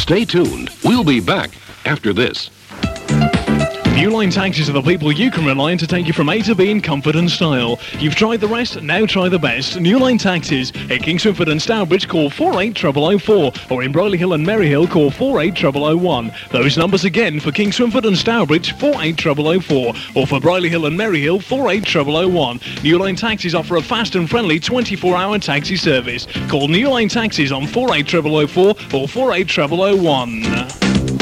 Stay tuned. We'll be back after this. New Line Taxis are the people you can rely on to take you from A to B in comfort and style. You've tried the rest, now try the best. New Line Taxis. At King Swinford and Stourbridge, call 48004, or in Brierley Hill and Maryhill, call 48001. Those numbers again for King Swinford and Stourbridge, 48004, or for Brierley Hill and Maryhill, 48001. New Line Taxis offer a fast and friendly 24-hour taxi service. Call New Line Taxis on 48004 or 48001.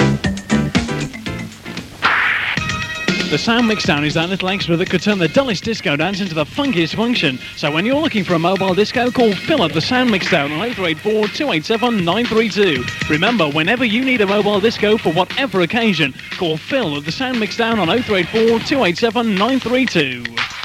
The Sound Mixdown is that little extra that could turn the dullest disco dance into the funkiest function. So when you're looking for a mobile disco, call Phil at the Sound Mixdown on 0384 287 932. Remember, whenever you need a mobile disco for whatever occasion, call Phil at the Sound Mixdown on 0384 287 932.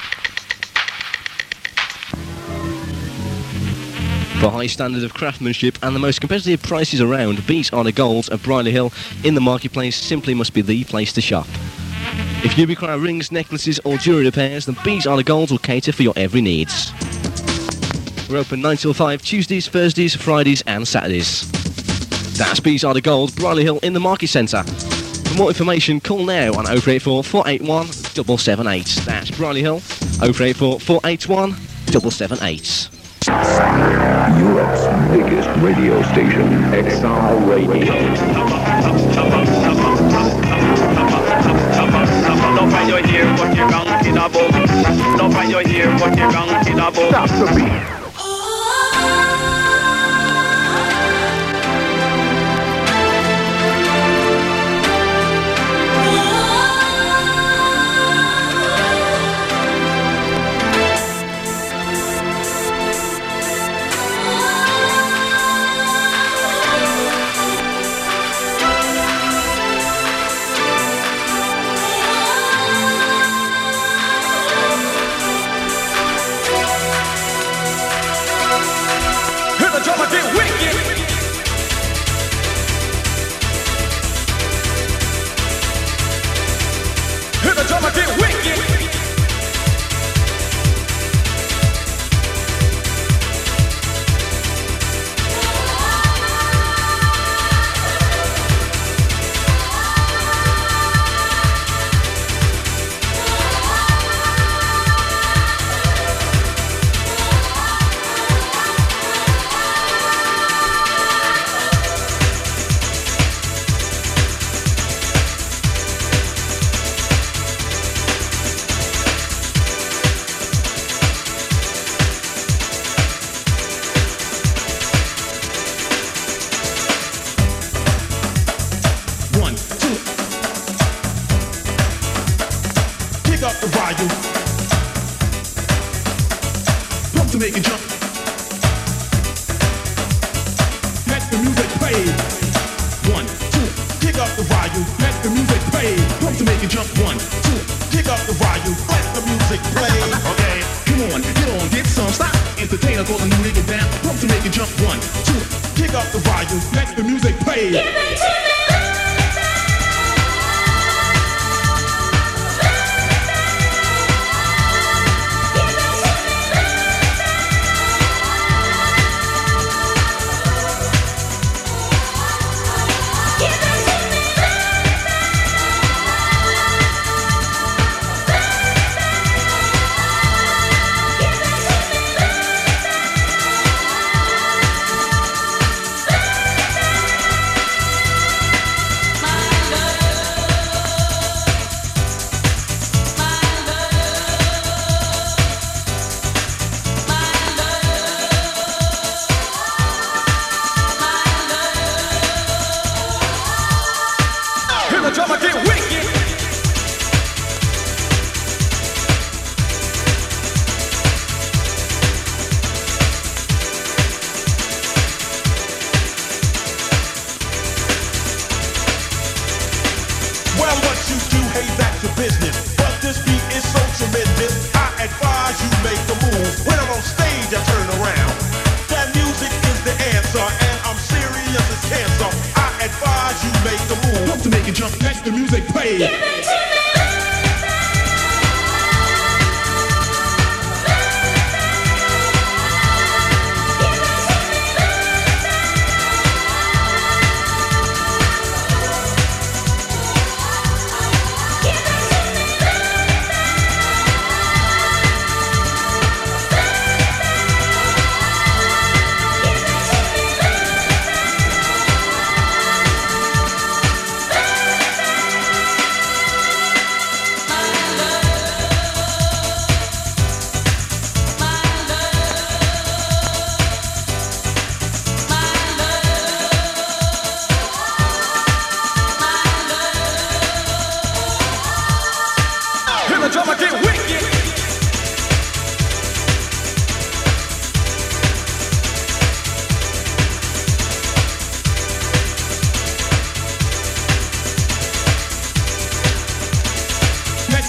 For high standard of craftsmanship and the most competitive prices around, Beats Are The Golds at Brierley Hill in the marketplace simply must be the place to shop. If you require rings, necklaces or jewellery repairs, then Beats Are The Golds will cater for your every needs. We're open 9 till 5 Tuesdays, Thursdays, Fridays and Saturdays. That's Beats Are The Golds, Brierley Hill in the Market Centre. For more information, call now on 0384 481 778. That's Brierley Hill, 0384 481 778. Europe's biggest radio station, XR Radio. Love when you hear what you're wrong in a book. Love when you hear what you're wrong in a book. Stop the beat.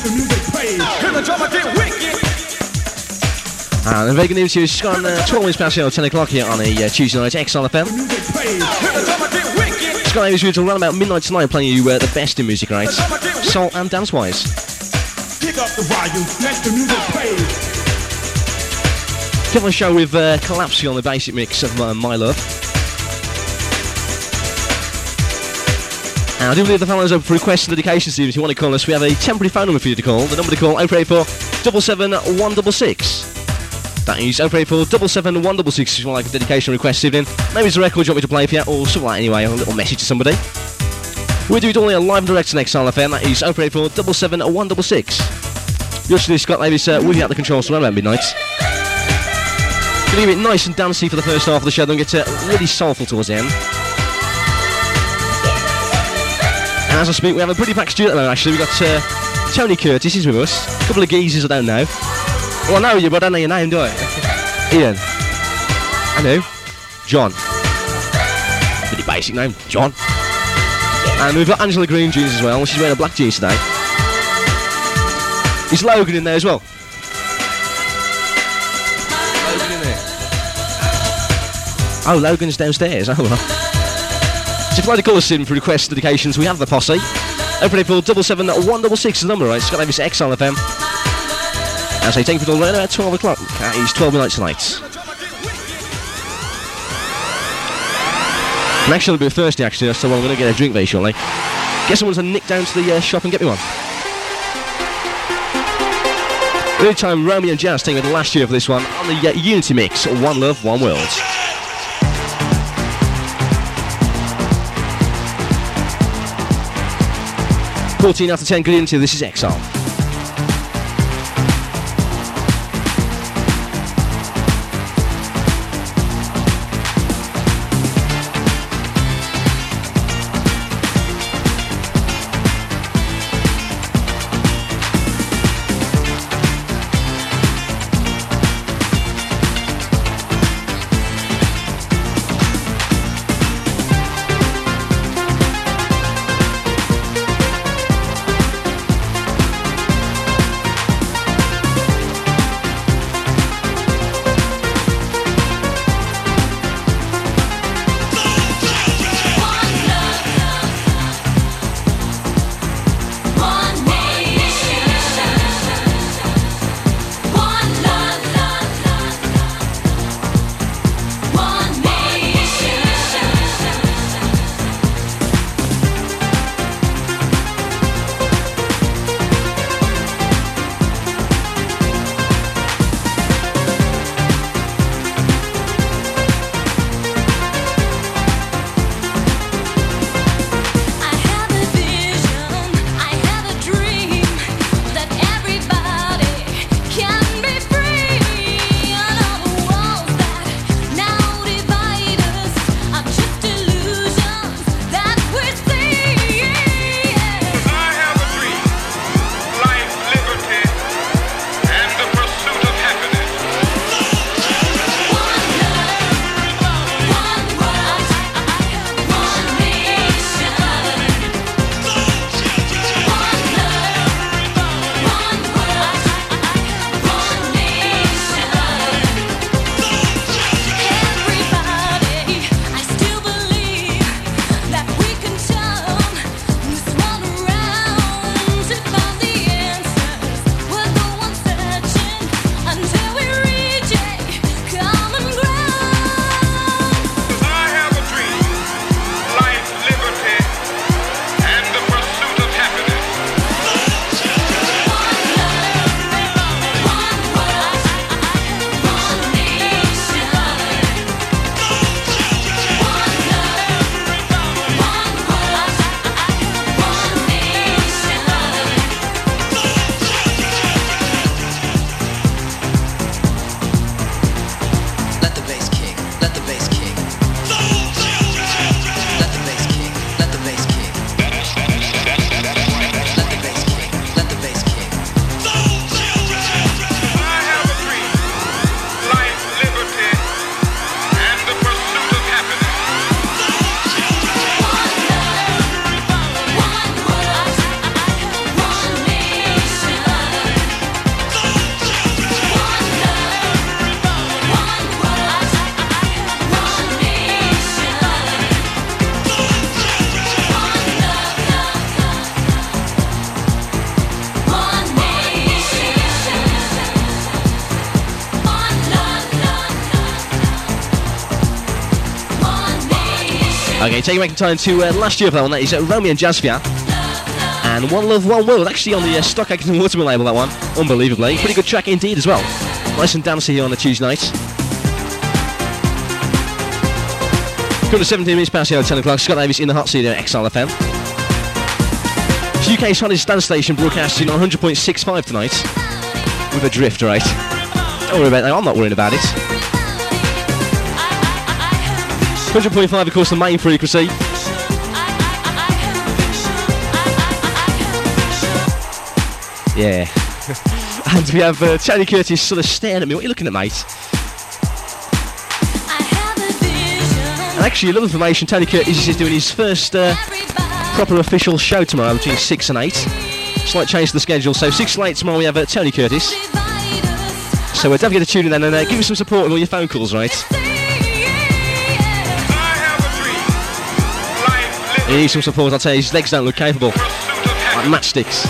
And the very good news here is it's gone 12 minutes past 10 o'clock here on a Tuesday night at XLFM. Sky is usual around about midnight tonight playing you the best in music, right? Soul and dance-wise. Pick up the volume, let the music play. Kevin show with Collapsing on the basic mix of My Love. And I do believe the phone line is open for requests and dedications. If you want to call us, we have a temporary phone number for you to call. The number to call 034 77 166. That is 034 77 166 if you want like a dedication request this evening. Maybe it's a record you want me to play for you, or something like that anyway, or a little message to somebody. We do it all live and direct to XLFM. That is 034 77 166. You're actually Scott Davis with you at the controls around midnight. Gonna keep it nice and dancey for the first half of the show, then get really soulful towards the end. And as I speak, we have a pretty packed studio at the moment, actually. We've got Tony Curtis is with us. A couple of geezers I don't know. Well, I know you, but I don't know your name, do I? Ian. I know. John. Pretty basic name. John. And we've got Angela Green jeans as well. She's wearing a black jeans today. Is Logan in there as well? Logan in there. Oh, Logan's downstairs. Oh, well. So if you'd like to call us in for requests, dedications, we have the posse. Open it for 77 166 is the number, right? Scott Davis XLFM. And so take it all around about 12 o'clock. It's 12 midnight tonight. I'm actually a bit thirsty, actually, so I'm going to get a drink very shortly. Get someone to nick down to the shop and get me one. Early time, Romeo and Jazz taking it the last year of this one on the Unity Mix, One Love, One World. 14 after 10, good evening. This is Exile. Okay, take you back in time to last year for that one. That is Romeo and Jazzfia. And One Love, One World, actually on the Stock Aitken Waterman label, that one. Unbelievably. Pretty good track indeed as well. Nice and dancey here on a Tuesday night. Come to 17 minutes past the hour, 10 o'clock. Scott Davis in the hot seat at XR FM. It's UK's hottest dance station, broadcasting on 100.65 tonight. With a drift, right? Don't worry about that, I'm not worrying about it. 100.5, of course, the main frequency. Yeah. And we have Tony Curtis sort of staring at me. What are you looking at, mate? And actually, a little information, Tony Curtis is doing his first proper official show tomorrow between 6 and 8. Slight change to the schedule. So 6 and 8 tomorrow we have Tony Curtis. So don't forget to tune in then and give us some support on all your phone calls, right? He needs some support, I'll tell you, his legs don't look capable. Like matchsticks.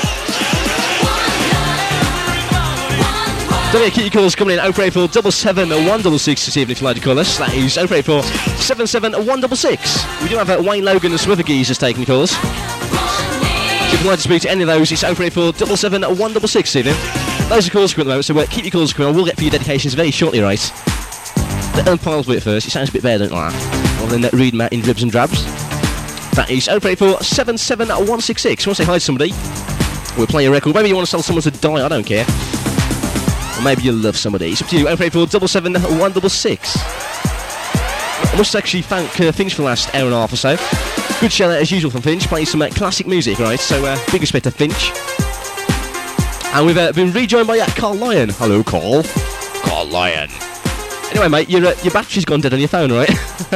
Don't forget to keep your calls coming in 0484 77 166 this evening if you'd like to call us. That is 0484 77 166. We do have Wayne Logan and some other geezers taking calls. So if you'd like to speak to any of those, it's 0484 77 166 this evening. Those are calls coming at the moment, so keep your calls coming. I will get for your dedications very shortly, right? Let them piles with it first. It sounds a bit better, don't you like that? Rather than reading out in dribs and drabs. That is 0484 77 166. You want to say hi to somebody? We'll play a record. Maybe you want to tell someone to die, I don't care. Or maybe you love somebody. It's up to you. 0484 77 166. I must actually thank Finch for the last hour and a half or so. Good show as usual from Finch. Playing some classic music, right? So big respect to Finch. And we've been rejoined by Carl Lyon. Hello, Carl. Carl Lyon. Anyway, mate, your battery's gone dead on your phone, right?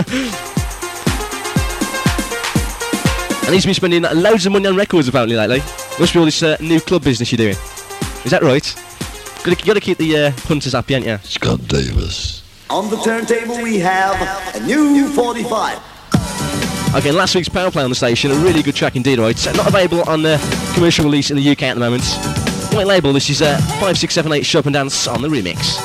And he's been spending loads of money on records apparently lately. Must be all this new club business you're doing. Is that right? You got to keep the punters happy, ain't you? Scott Davis. On the turntable we have a new 45. Okay, last week's Power Play on the station, a really good track indeed, right? Not available on the commercial release in the UK at the moment. White label, this is 5678 Shop and Dance on the remix.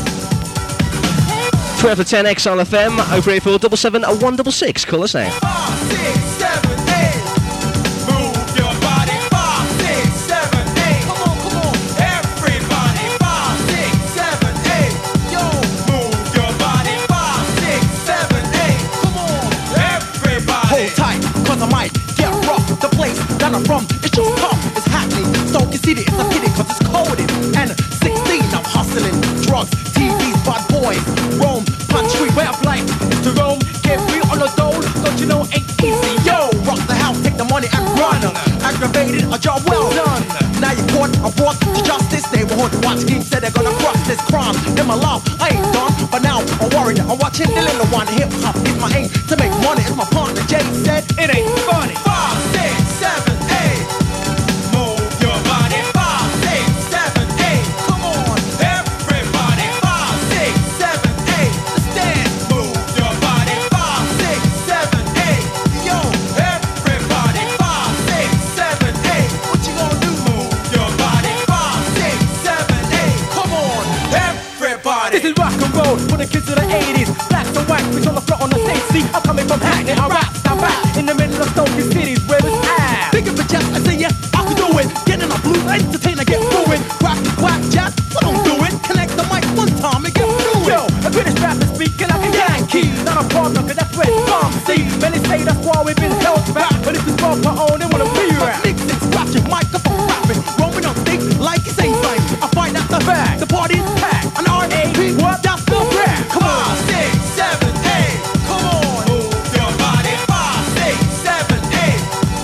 12 to 10 XR FM, 0484 77 166. Call us now. 5, 6, 7, 8. Move your body. 5, 6, 7, 8. Come on, everybody. 5, 6, 7, 8. Yo, move your body. 5, 6, 7, 8. Come on, everybody. Hold tight, cause I might get rough. The place that I'm from, it's just tough. It's happening, so conceited, it's a pity cause it's cold in. And 16, I'm hustling drugs, TVs, bad boys, Rome, punch street, way of life to Rome, get free on the dole, don't you know ain't easy, yo, rock the house, take the money and run, aggravated, a job well done, now you're caught, I'm brought to justice, neighborhood watch team said they're gonna cross this crime, in my life, I ain't done, but now I'm worried, I'm watching the little one, hip-hop is my aim, to make money, is my partner, Jay said, it ain't funny, 5, 6, 7, 8. Move your body. 5, 6, 7, 8. Come on, everybody. 5, 6, 7, 8. Let's dance. Move your body. 5, 6, 7, 8. Yo, everybody. 5, 6, 7, 8. What you gonna do? Move your body. 5, 6, 7, 8. Come on, everybody. This is rock and roll for the kids of the 80s. Blacks and whites, we on the front on the stage. See, I'm coming from Hackney. I rap, I'm back in the middle of Stokey cities where it's at. Think of a jazz, I say yeah, I can do it. Get in a blue, entertain, I get ruined. Rock, whack, jazz, so don't do it. Connect the mic one time and get through it. Yo, a British rapper speaking like a Yankee. Not a problem, cause that's where it's from. See, many say that's why we've been held back. But if it's wrong for own, they wanna be rap. Mixing, scratching, microphone rapping. Roaming on stage like it's ain't fine. I find out the fact, the party is packed. An R.A.P. what? That's the rap. Come on. 5, 6, 7, 8. Come on, move your body. 5, 6, 7, 8.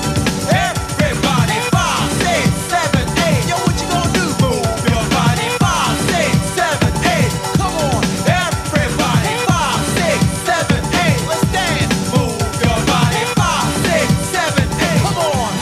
Everybody. 5, 6, 7, 8. Yo, what you gonna do? Move your body. 5, 6, 7, 8. Come on, everybody. 5, 6, 7, 8. Let's dance. Move your body. 5, 6, 7, 8. Come on,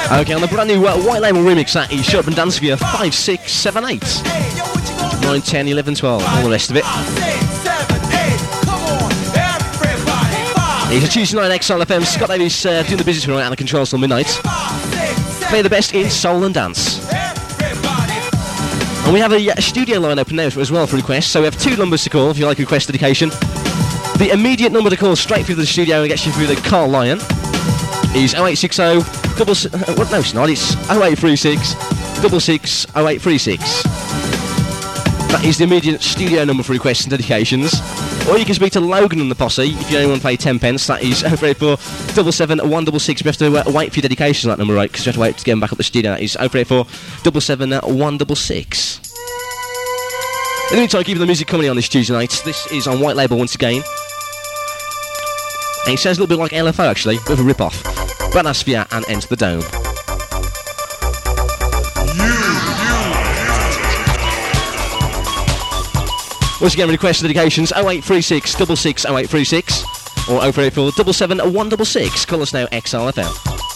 Okay, on the brand new White Label remix, that is Shut Up and Dance for you. 5, 6, 7, 8. 9, 10, 11, 12, all the rest of it. It's a Tuesday night XL FM. Scott Davies doing the business right out of the controls till midnight. Play the best in soul and dance. And we have a studio line open now as well for requests. So we have 2 numbers to call if you like a request dedication. The immediate number to call straight through the studio and gets you through the Carl Lion is 0860 what? No, it's not. It's 0836 66 0836. That is the immediate studio number for requests and dedications. Or you can speak to Logan and the posse if you only want to pay 10 pence. That is 034 77 166. We have to wait for your dedications on that number, right? Because we have to wait to get them back up the studio. That is 034 77 166. In the meantime, keeping the music coming on this Tuesday night. This is on White Label once again. And it sounds a little bit like LFO actually, with a rip-off. Banasphere and Enter the Dome. Once again, request dedications 0836 66 0836 or 034 77 166. Call us now, XLFM.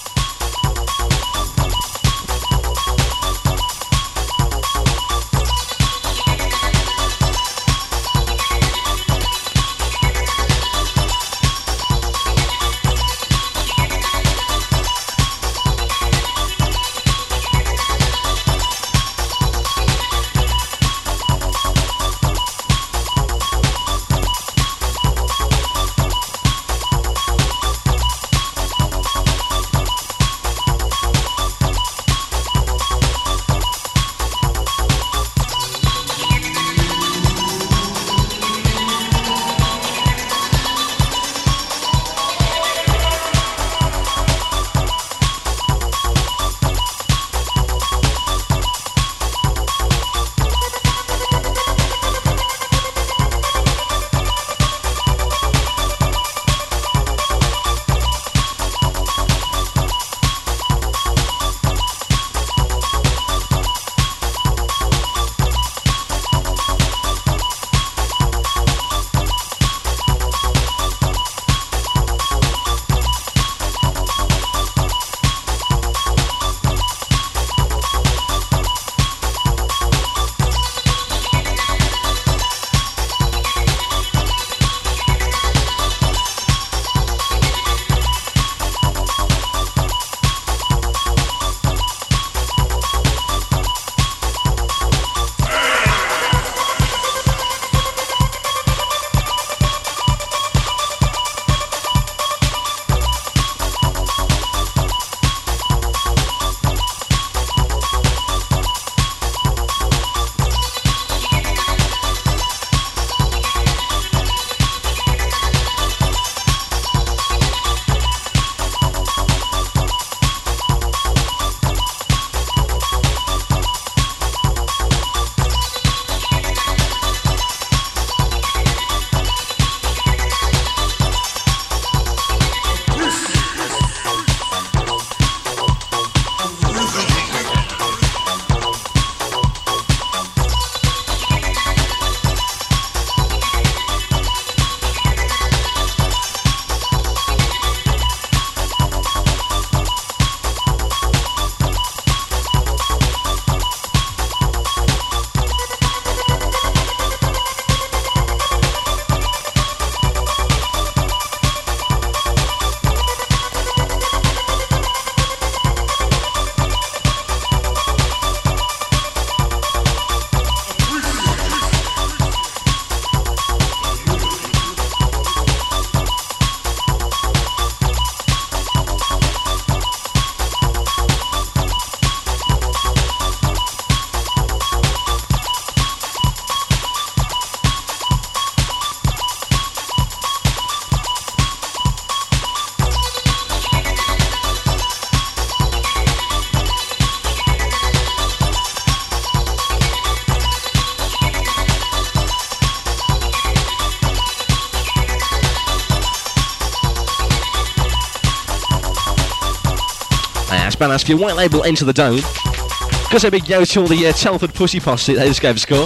Ask your White Label Enter the Dome. Got a big yo to all the Telford Pussy Posse they just gave a score.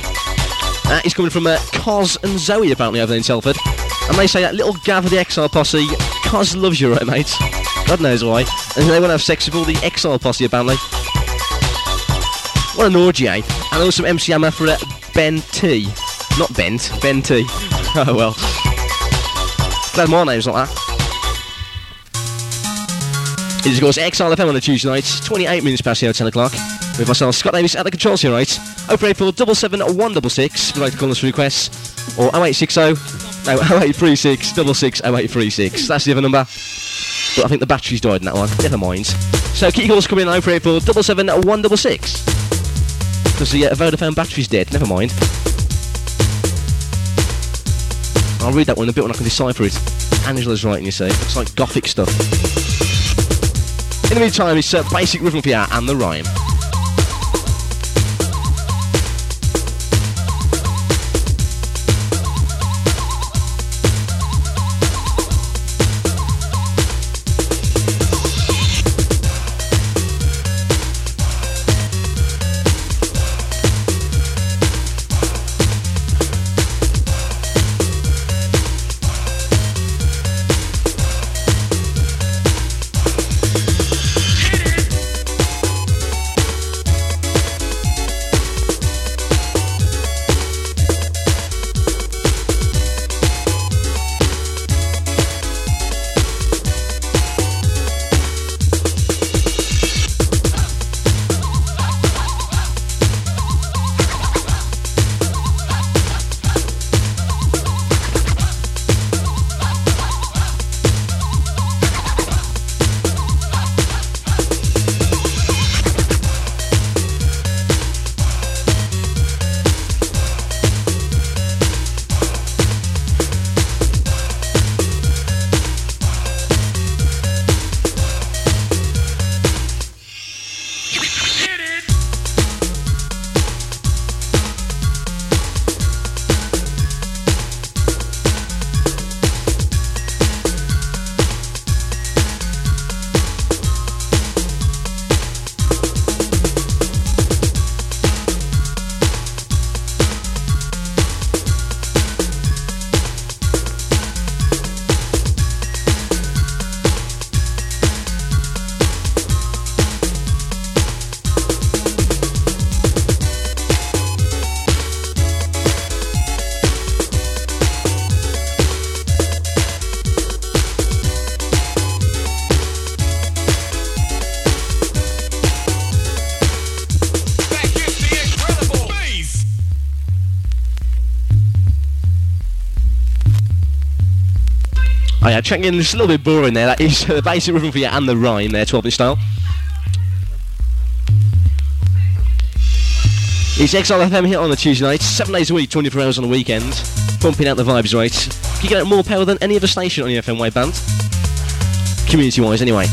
It's coming from Cos and Zoe apparently over there in Telford. And they say that little Gav of the XR Posse, Cos loves you, right mate? God knows why. And they want to have sex with all the Exile posse, apparently. What an orgy, eh? And also MC Hammer for Ben T. Not Bent, Ben T. Oh well. Glad more names like that. It is, of course, Exile FM on a Tuesday night, 28 minutes past 10 o'clock. With myself, Scott Davis, at the controls here, right? 084 77166, if you'd like to call us for requests. Or 0836 66 0836. That's the other number. But I think the battery's died in that one. Never mind. So keep your calls coming in 084 77166. Because the Vodafone battery's dead. Never mind. I'll read that one in a bit when I can decipher it. Angela's writing, you see. Looks like gothic stuff. In the meantime, it's Basic Rhythm for you and the Rhyme. Oh yeah, checking in, just a little bit boring there. That is the Basic Rhythm for you and the Rhyme there, 12-inch style. It's Exile FM here on the Tuesday night, 7 days a week, 24 hours on the weekend. Pumping out the vibes, right? You get out more power than any other station on your FM waveband. Community-wise, anyway.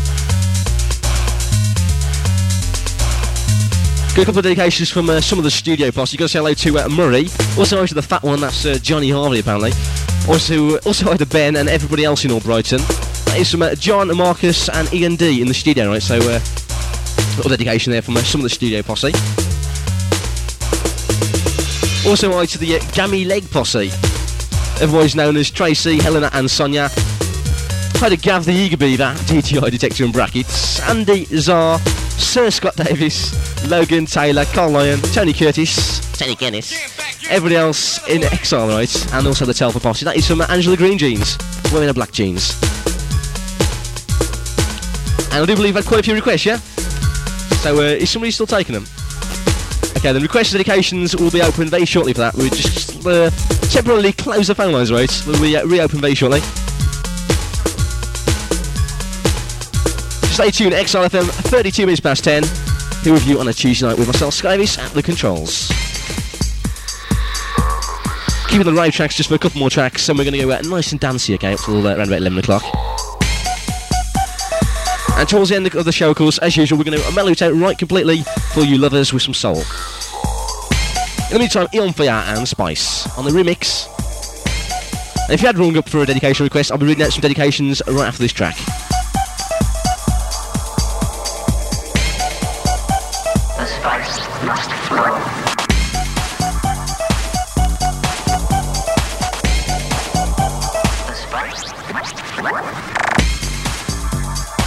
Got a couple of dedications from some of the studio posse. You got to say hello to Murray. Also hello to the fat one, that's Johnny Harvey, apparently. Also hello to Ben and everybody else in All Brighton. That is from John, Marcus and Ian D in the studio, right? So, little dedication there from some of the studio posse. Also hi to the Gammy Leg posse, otherwise known as Tracy, Helena and Sonia. Hi to Gav the Eager Beaver, DTI Detector and Brackets, Andy, Czar, Sir Scott Davis, Logan, Taylor, Carl Lyon, Tony Curtis, Tony Guinness, everybody else in Exile, right? And also the Telfer posse. That is from Angela Green Jeans, wearing her black jeans. And I do believe I had quite a few requests, yeah? So, is somebody still taking them? Okay, the request dedications will be open very shortly for that. We'll just temporarily close the phone lines, right? We'll be reopen very shortly. Stay tuned, Exile FM, 32 minutes past 10. Here with you on a Tuesday night with myself, Skyvis, at the controls. Keeping the rave tracks just for a couple more tracks, and we're going to go nice and dancey, okay, up till around about 11 o'clock. And towards the end of the show, of course, as usual, we're going to mellow it out right completely for you lovers with some soul. In the meantime, Eon Fire and Spice on the remix. And if you had rung up for a dedication request, I'll be reading out some dedications right after this track. The spice must flow. The spice must flow.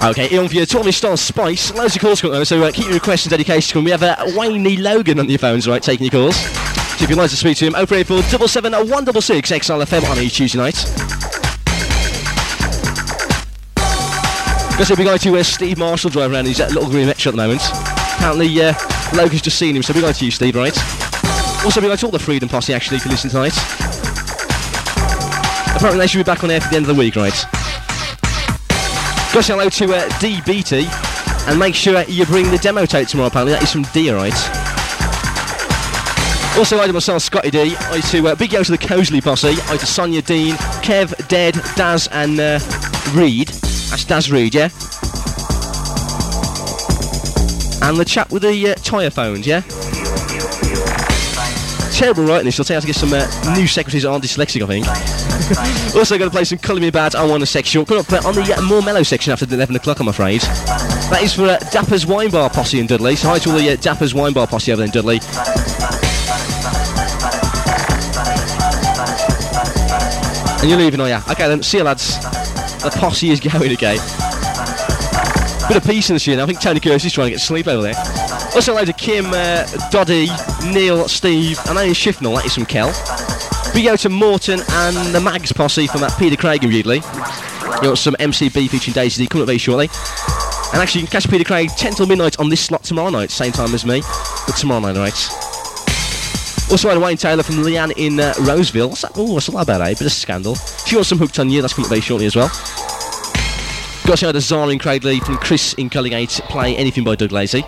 Okay, in for your Tommy Style Spice. Loads of calls coming over, so keep your requests and dedications coming. We have Wayne Logan on your phones, right, taking your calls. So if you'd like to speak to him, 034 77 166 XLFM on each Tuesday night. Got a big guy to Steve Marshall driving around his little green Metro at the moment. Apparently, Logan's just seen him, so big guy to you, Steve, right? Also, big guy to all the Freedom Posse, actually, if you listen tonight. Apparently, they should be back on air for the end of the week, right? Got to say hello to DBT, and make sure you bring the demo tape tomorrow, apparently. That is from D, right? Also, I to myself, Scotty D. I to big yo to the Cosley Posse. I to Sonia Dean, Kev, Dead, Daz, and Reed. That's Daz Reed, yeah? And the chap with the tyre phones, yeah? Terrible writing this. I'll tell you how to get some new secretaries that aren't dyslexic, I think. Also going to play some Colour Me Bad, I Want a Section. Coming up on the more mellow section after 11 o'clock, I'm afraid. That is for Dapper's Wine Bar Posse in Dudley. So hi to all the Dapper's Wine Bar Posse over there in Dudley. And you're leaving, are you? Okay then, see you lads. The posse is going again. Bit of peace in the scene. I think Tony Kersey's trying to get sleep over there. Also hello to Kim, Doddy, Neil, Steve, and Ian Shifnall, that is from Kel. Big out to Morton and the Mags posse from Peter Craig in Ridley. You got some MCB featuring Daisy D coming up very shortly. And actually you can catch Peter Craig 10 till midnight on this slot tomorrow night, same time as me, but tomorrow night, right? Also hello to Wayne Taylor from Leanne in Roseville. What's that? Oh, what's all about, eh? Bit of scandal. She wants some Hooked on You, that's coming up very shortly as well. Got to say hello to Zara in Craigley from Chris in Cullingate, play anything by Doug Lacey.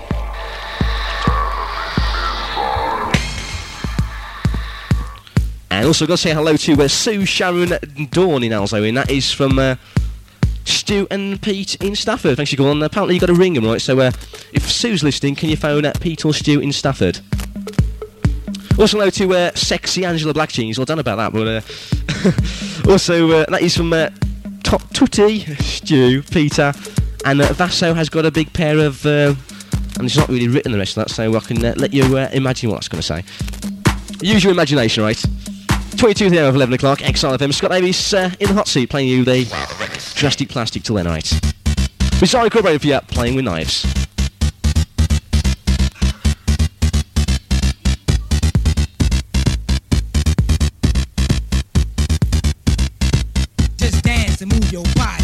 And also got to say hello to Sue, Sharon, Dawn in Alzo, and that is from Stu and Pete in Stafford. Thanks for calling. Apparently you've got to ring them, right? So if Sue's listening, can you phone Pete or Stu in Stafford? Also hello to Sexy Angela Blackjeans. Well, I don't know about that, but also that is from Tutti, Stu, Peter, and Vasso has got a big pair of and it's not really written the rest of that, so I can let you imagine what that's going to say. Use your imagination, right? 22 the hour of 11 o'clock, XLFM. Scott Davies in the hot seat playing you the Drastic Plastic till then, right? Bizarre Incorporated for you, Playing with Knives. Just dance and move your body.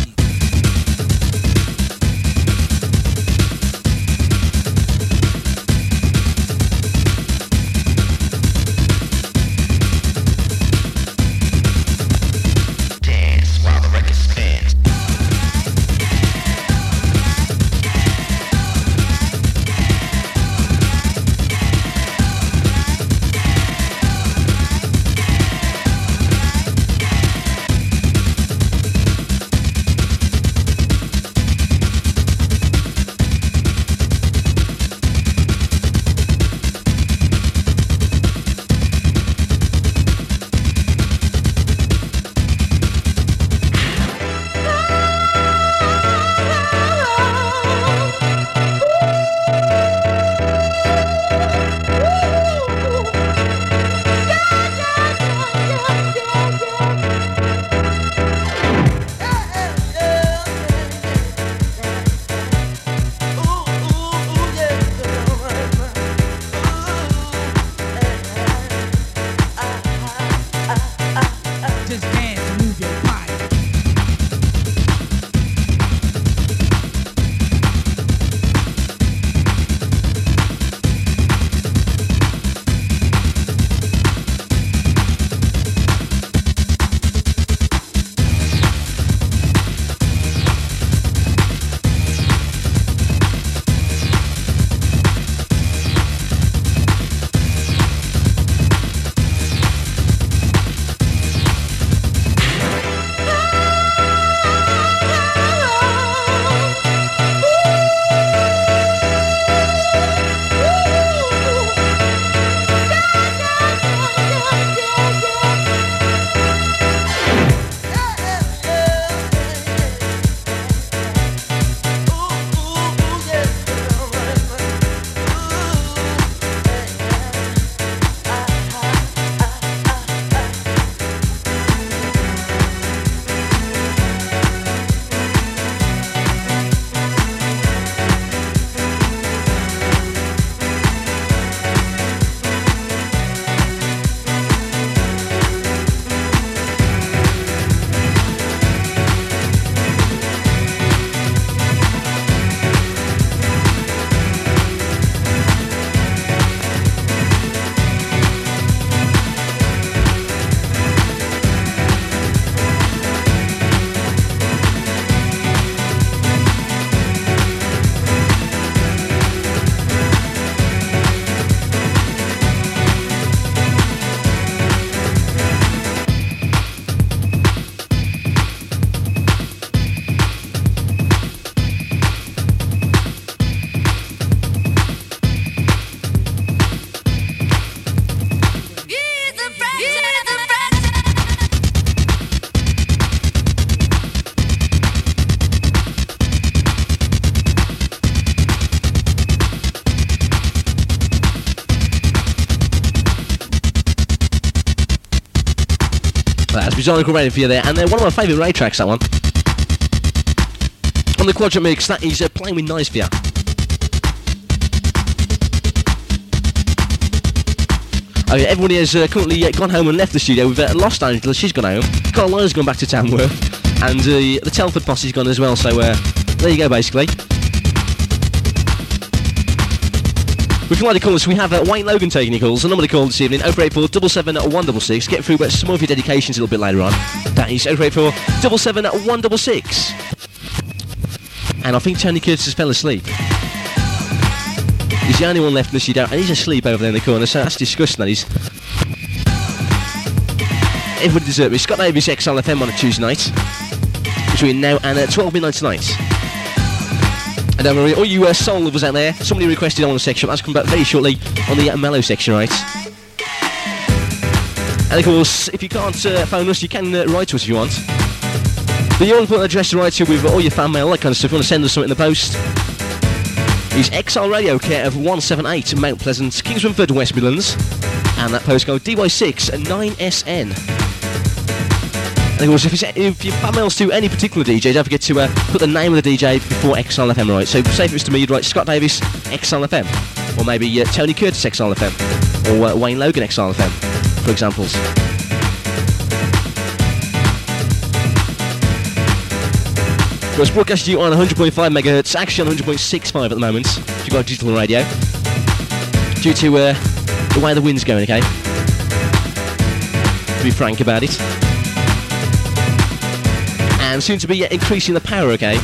That's Bizarrical Radio for you there, and one of my favourite raid tracks, that one. On the Quadrant Mix, that is Playing With Knives for you. Okay, everybody has currently gone home and left the studio. We've lost Angela, she's gone home. Caroline's gone back to Tamworth. And the Telford posse's gone as well, so there you go, basically. If you like to call us, we have Wayne Logan taking your calls. The number to call this evening, 0484 77 166. Get through some more of your dedications a little bit later on. That is 0484 77 166. And I think Tony Curtis has fell asleep. He's the only one left in the studio, and he's asleep over there in the corner, so that's disgusting, that is. Everybody deserves it. Scott Davis, XLFM on a Tuesday night, between now and 12 midnight tonight. And don't worry, all you soul lovers out there, somebody requested on the section, that's come back very shortly on the mellow section, right? And of course, if you can't phone us, you can write to us if you want. The only important address to write to with all your fan mail, that kind of stuff, if you want to send us something in the post, is XR Radio, care of 178 Mount Pleasant, Kingswinford, West Midlands, and that postcode DY6 9SN. And of course, if your fan mails to any particular DJ, don't forget to put the name of the DJ before XLFM, right? So say if it's to me, you'd write Scott Davis XLFM, or maybe Tony Curtis XLFM, or Wayne Logan XLFM, for examples. It's broadcast to you on 100.5 megahertz, actually on 100.65 at the moment, if you've got digital radio, due to the way the wind's going, okay? To be frank about it. And soon to be increasing the power, okay?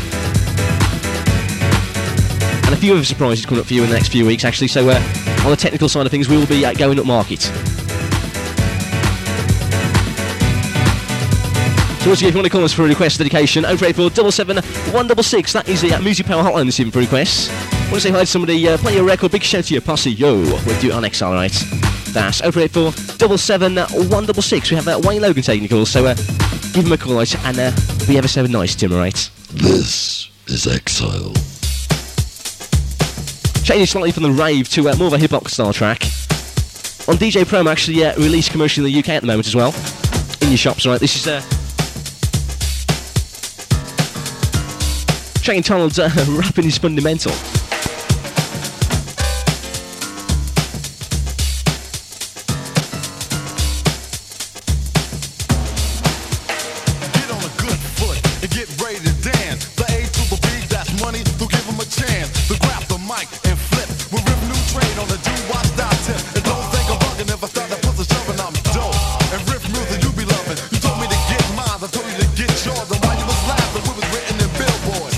And a few other surprises coming up for you in the next few weeks, actually, so on the technical side of things, we will be going up market. So once again, if you want to call us for a request dedication, 0484 77 166, that is the Music Power hotline this evening for requests. Want to say hi to somebody, play your record, big shout to your posse, yo, we'll do it on XR, right? That's 0484 77 166. We have Wayne Logan taking the call, so give him a call, right, and be ever so nice to him, right? This is Exile. Changing slightly from the rave to more of a hip-hop style track. On DJ Promo, actually released commercially in the UK at the moment as well. In your shops, right? This is track entitled Rapping is Fundamental. Get on a good foot and get ready to dance. The A to the B, that's money, so give them a chance. To grab the mic and flip. We'll rip new trade on the do-wop style tip. And don't think I'm bugging if I start to put the shoving, I'm dope. And riff music you be loving. You told me to get mine, I told you to get yours. And while you was laughing, we was written in billboards.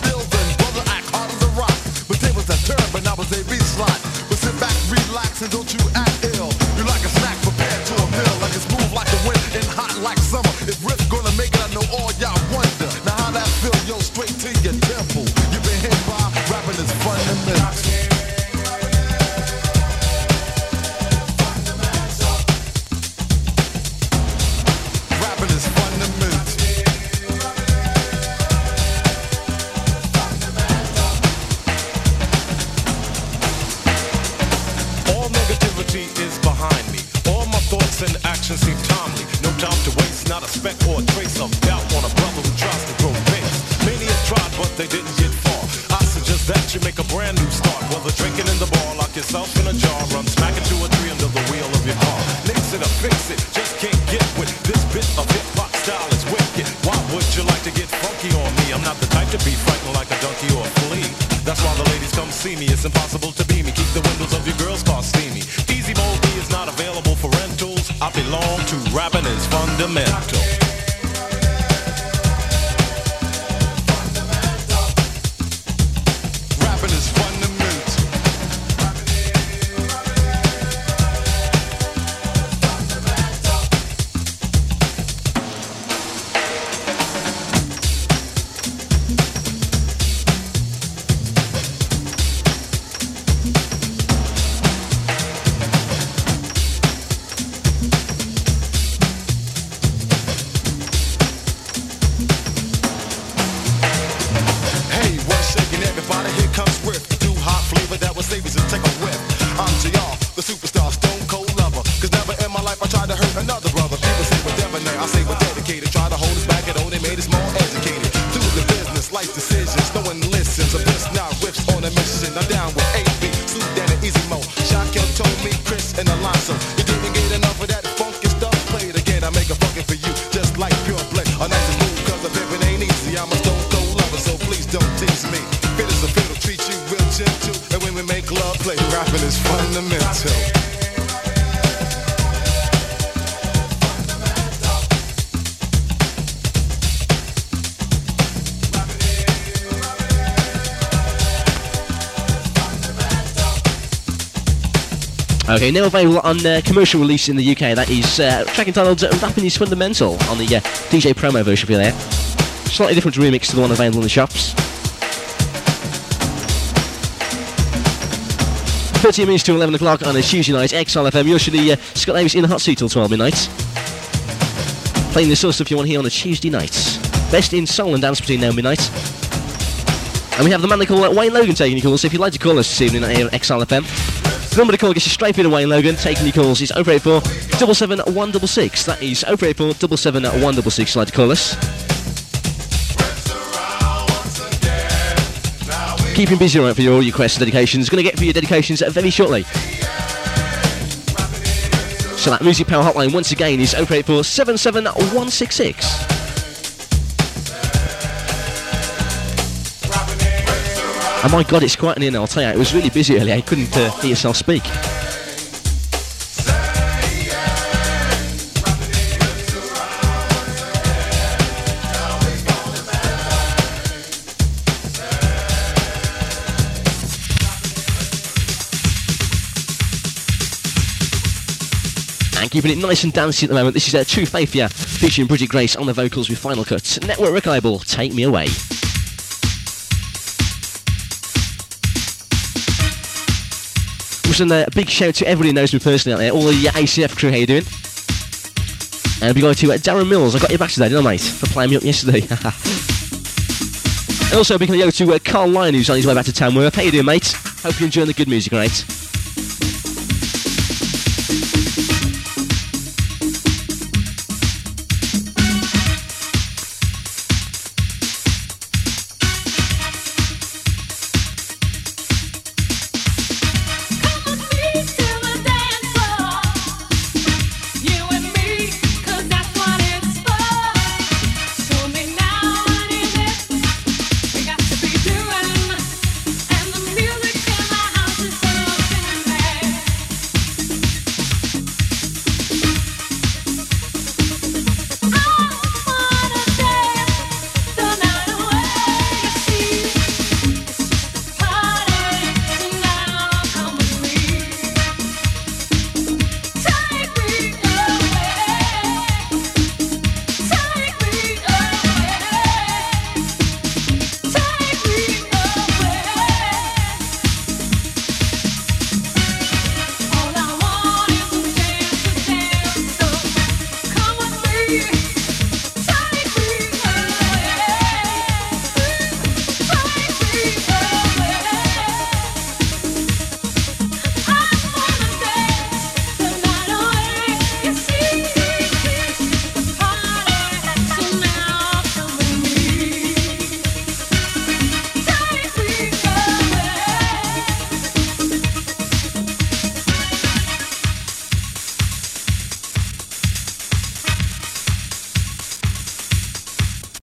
But now it's a beat slot. But sit back, relax, and don't you act ill. You like a snack prepared to a meal. Like it's smooth like the wind and hot like summer. If Riff gonna make it, I know all y'all wonder. Now how that feel, yo, straight to your temple. You been hit by rapping is fundamental. Rapping is fundamental. Is behind me. All my thoughts and actions seem timely. No time to waste, not a speck or a trace of doubt on a brother who tries to grow pace. Many have tried, but they didn't get far. I suggest that you make a brand new start. Whether drinking in the bar, lock yourself in a jar, run smack into a tree under the wheel of your car. Nix it or fix it, just can't get with this bit of hip-hop style is wicked. Why would you like to get funky on me? I'm not the type to be frightened like a donkey or a flea. That's why the ladies come see me. It's impossible to be me. Keep the windows of your girl's car steamy. Easy Mode is not available for rentals. I belong to rapping is fundamental. Rapping is fundamental. rapping is fundamental. Okay, now available on commercial release in the UK. That is track entitled Rapping is Fundamental on the DJ promo version for you there. Slightly different remix to the one available in the shops. 13 minutes to 11 o'clock on a Tuesday night. Exile FM, you're actually Scott Davis in the hot seat till 12 midnight. Playing the sort of stuff you want here on a Tuesday night. Best in soul and dance between now and midnight. And we have the man they call Wayne Logan taking your calls, so if you'd like to call us this evening here at Exile FM, the number to call gets you straight through to Wayne Logan. Taking your calls is 084 77 166. That is 084 77 166. Like to call us. Keeping busy right for all your requests and dedications. Going to get for your dedications very shortly. So that music power hotline once again is 084 77 166. Oh my god, it's quite an in, I'll tell you. It was really busy earlier, I couldn't hear yourself speak. And keeping it nice and dancey at the moment, this is True Faith, yeah, featuring Bridget Grace on the vocals with Final Cut. Network Rock Label, Take Me Away. A big shout to everybody who knows me personally out there, all the ACF crew, how you doing? And a big go to Darren Mills, I got you back today, didn't I, mate? For playing me up yesterday. And also a big go to Carl Lyon, who's on his way back to Tamworth. How you doing, mate? Hope you're enjoying the good music, right?